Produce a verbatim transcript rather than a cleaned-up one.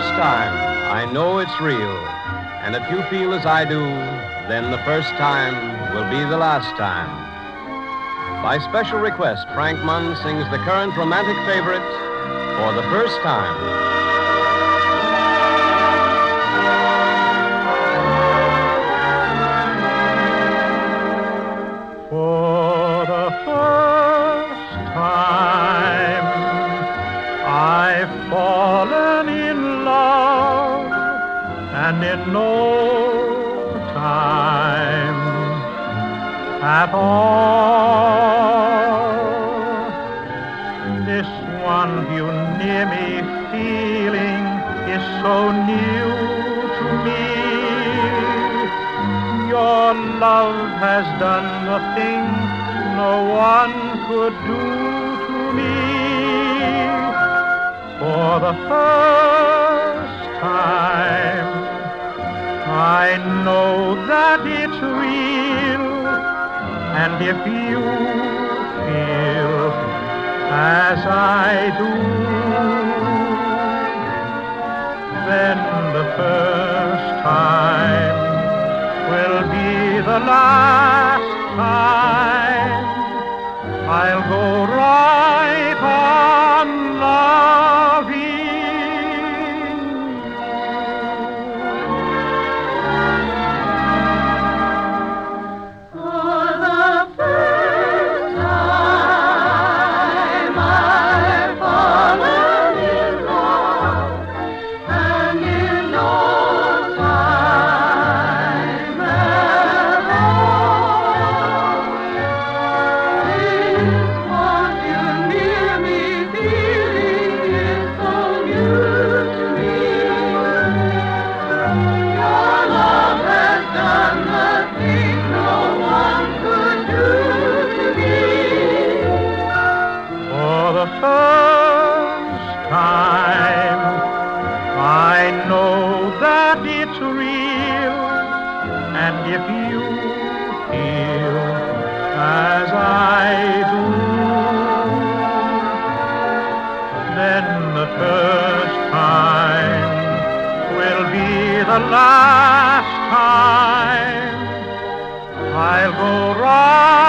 first time, I know it's real. And if you feel as I do, then the first time will be the last time. By special request, Frank Munn sings the current romantic favorite, For the First Time. For the first time, I've fallen in love, and in no time at all, this one you near me feeling is so new to me. Your love has done the thing no one could do to me. For the first time, I know that it's real. And if you feel as I do, then the first time will be the last time. I'll go right on loving you. For the first time, I've fallen in love, and in no time at all, this one you near me feeling is so new to me. Your love has done the thing no one could do to me. For the first time, I know that it's real. And if you feel as I do, then the first time will be the last time. I'll go right